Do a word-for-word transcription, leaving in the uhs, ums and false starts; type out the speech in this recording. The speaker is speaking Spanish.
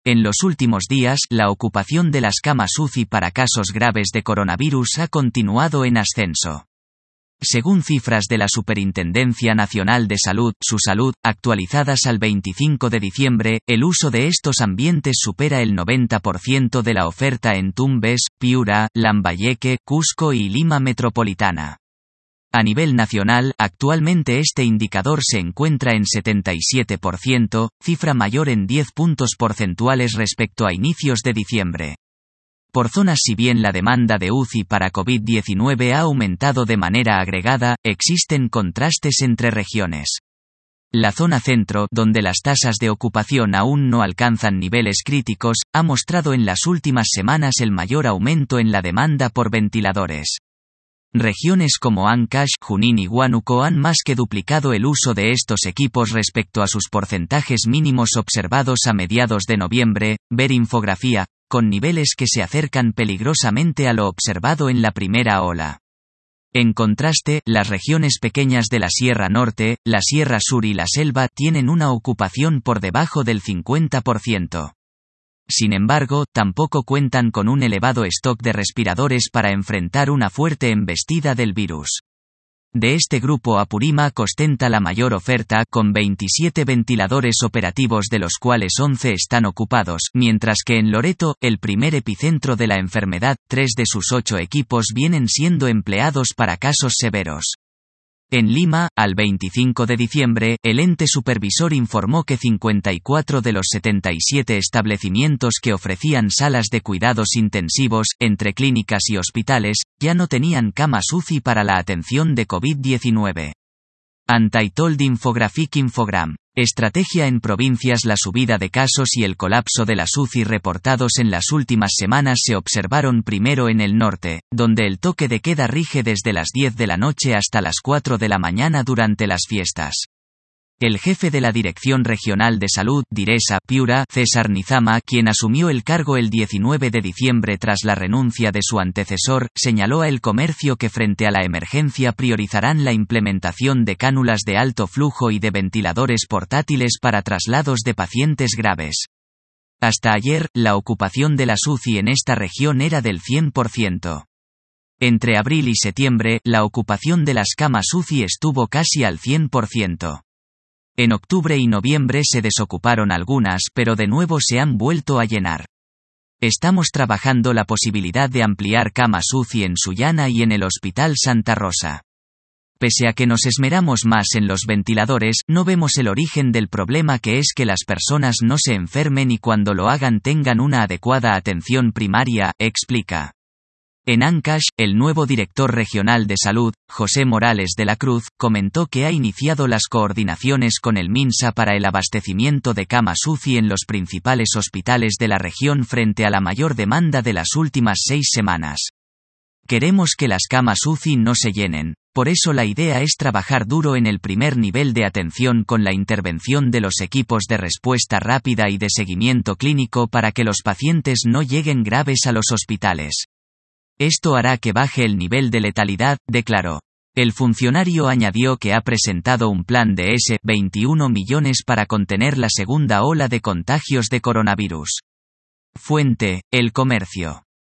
En los últimos días, la ocupación de las camas U C I para casos graves de coronavirus ha continuado en ascenso. Según cifras de la Superintendencia Nacional de Salud, SUSalud, actualizadas al veinticinco de diciembre, el uso de estos ambientes supera el noventa por ciento de la oferta en Tumbes, Piura, Lambayeque, Cusco y Lima Metropolitana. A nivel nacional, actualmente este indicador se encuentra en setenta y siete por ciento, cifra mayor en diez puntos porcentuales respecto a inicios de diciembre. Por zonas, si bien la demanda de U C I para COVID diecinueve ha aumentado de manera agregada, existen contrastes entre regiones. La zona centro, donde las tasas de ocupación aún no alcanzan niveles críticos, ha mostrado en las últimas semanas el mayor aumento en la demanda por ventiladores. Regiones como Ancash, Junín y Huánuco han más que duplicado el uso de estos equipos respecto a sus porcentajes mínimos observados a mediados de noviembre, ver infografía, con niveles que se acercan peligrosamente a lo observado en la primera ola. En contraste, las regiones pequeñas de la Sierra Norte, la Sierra Sur y la Selva tienen una ocupación por debajo del cincuenta por ciento. Sin embargo, tampoco cuentan con un elevado stock de respiradores para enfrentar una fuerte embestida del virus. De este grupo Apurímac ostenta la mayor oferta, con veintisiete ventiladores operativos de los cuales once están ocupados, mientras que en Loreto, el primer epicentro de la enfermedad, tres de sus ocho equipos vienen siendo empleados para casos severos. En Lima, al veinticinco de diciembre, el ente supervisor informó que cincuenta y cuatro de los setenta y siete establecimientos que ofrecían salas de cuidados intensivos, entre clínicas y hospitales, ya no tenían camas U C I para la atención de COVID diecinueve. Untitled Infographic Infogram. Estrategia en provincias. La subida de casos y el colapso de las U C I reportados en las últimas semanas se observaron primero en el norte, donde el toque de queda rige desde las diez de la noche hasta las cuatro de la mañana durante las fiestas. El jefe de la Dirección Regional de Salud, Diresa, Piura, César Nizama, quien asumió el cargo el diecinueve de diciembre tras la renuncia de su antecesor, señaló a El Comercio que frente a la emergencia priorizarán la implementación de cánulas de alto flujo y de ventiladores portátiles para traslados de pacientes graves. Hasta ayer, la ocupación de las U C I en esta región era del cien por ciento. Entre abril y septiembre, la ocupación de las camas U C I estuvo casi al cien por ciento. En octubre y noviembre se desocuparon algunas, pero de nuevo se han vuelto a llenar. Estamos trabajando la posibilidad de ampliar camas U C I en Sullana y en el Hospital Santa Rosa. Pese a que nos esmeramos más en los ventiladores, no vemos el origen del problema, que es que las personas no se enfermen y cuando lo hagan tengan una adecuada atención primaria, explica. En Ancash, el nuevo director regional de salud, José Morales de la Cruz, comentó que ha iniciado las coordinaciones con el MINSA para el abastecimiento de camas U C I en los principales hospitales de la región frente a la mayor demanda de las últimas seis semanas. Queremos que las camas U C I no se llenen, por eso la idea es trabajar duro en el primer nivel de atención con la intervención de los equipos de respuesta rápida y de seguimiento clínico para que los pacientes no lleguen graves a los hospitales. Esto hará que baje el nivel de letalidad, declaró. El funcionario añadió que ha presentado un plan de veintiuno millones para contener la segunda ola de contagios de coronavirus. Fuente: El Comercio.